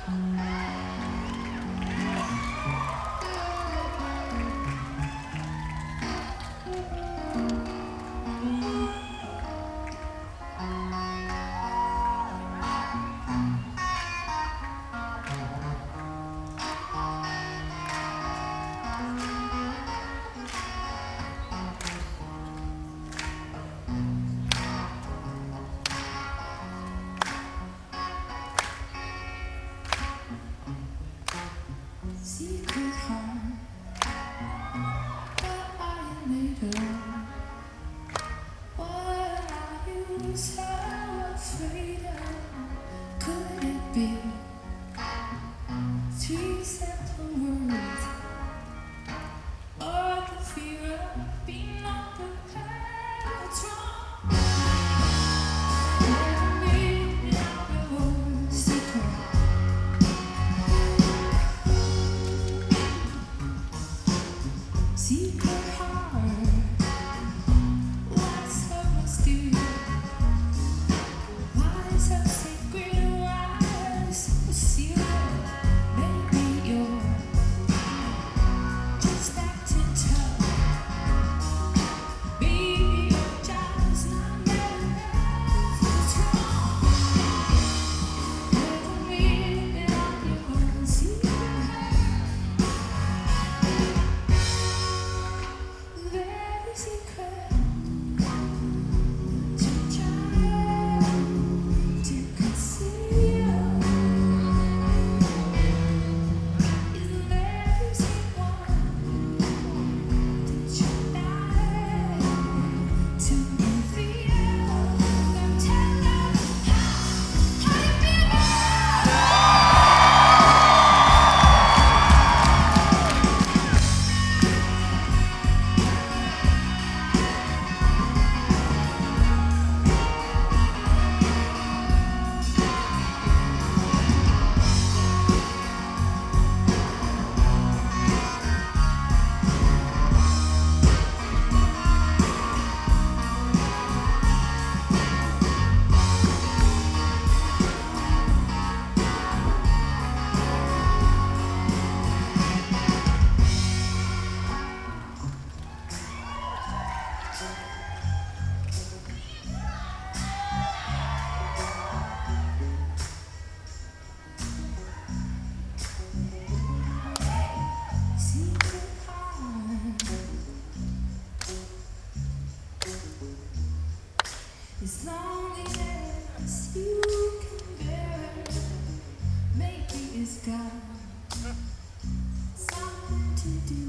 Secret home, but I made her. What are you so afraid of? Could it be 3 simple words, or the fear of being not prepared? What's wrong? Let me out your secret. Secret heart, why so mysterious? Why so secret? Why so serious? Maybe you're just acting tough. Maybe you're just not man enough. What's wrong? Let me out your secret. Very secret to try to conceal is the very same one that you lie to reveal. Now tell us how you feel. Secret heart, as long as you can bear it, maybe it's got something to do